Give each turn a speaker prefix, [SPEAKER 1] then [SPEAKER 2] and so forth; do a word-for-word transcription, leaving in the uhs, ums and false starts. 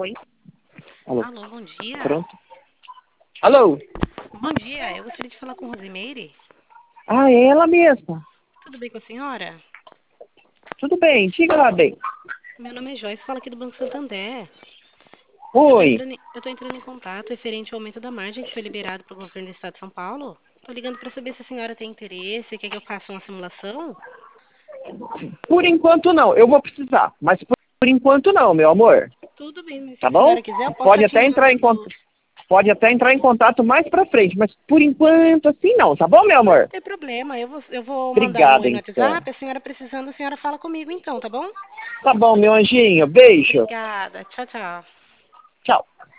[SPEAKER 1] Oi.
[SPEAKER 2] Alô.
[SPEAKER 3] Alô, bom dia.
[SPEAKER 2] Pronto. Alô.
[SPEAKER 3] Bom dia, eu gostaria de falar com Rosimeire.
[SPEAKER 2] Ah, é ela mesma.
[SPEAKER 3] Tudo bem com a senhora?
[SPEAKER 2] Tudo bem, diga lá bem.
[SPEAKER 3] Meu nome é Joyce, falo aqui do Banco Santander. Eu tô
[SPEAKER 2] Oi.
[SPEAKER 3] entrando, em- eu tô entrando em contato referente ao aumento da margem que foi liberado pelo governo do estado de São Paulo. Tô ligando para saber se a senhora tem interesse, quer que eu faça uma simulação?
[SPEAKER 2] Por enquanto não, eu vou precisar, mas por, por enquanto não, meu amor.
[SPEAKER 3] Tudo bem, mas se
[SPEAKER 2] Tá
[SPEAKER 3] a
[SPEAKER 2] bom?
[SPEAKER 3] senhora quiser, eu posso
[SPEAKER 2] Pode
[SPEAKER 3] estar te
[SPEAKER 2] até entrar em
[SPEAKER 3] mandando.
[SPEAKER 2] contato. Pode até entrar em contato mais pra frente, mas por enquanto assim não, tá bom, meu
[SPEAKER 3] Não
[SPEAKER 2] amor?
[SPEAKER 3] tem problema, eu vou, eu vou mandar um
[SPEAKER 2] Obrigada,
[SPEAKER 3] oi no
[SPEAKER 2] então.
[SPEAKER 3] WhatsApp, a senhora precisando, a senhora fala comigo então, tá bom?
[SPEAKER 2] Tá bom, meu anjinho. Beijo.
[SPEAKER 3] Obrigada, tchau, tchau.
[SPEAKER 2] Tchau.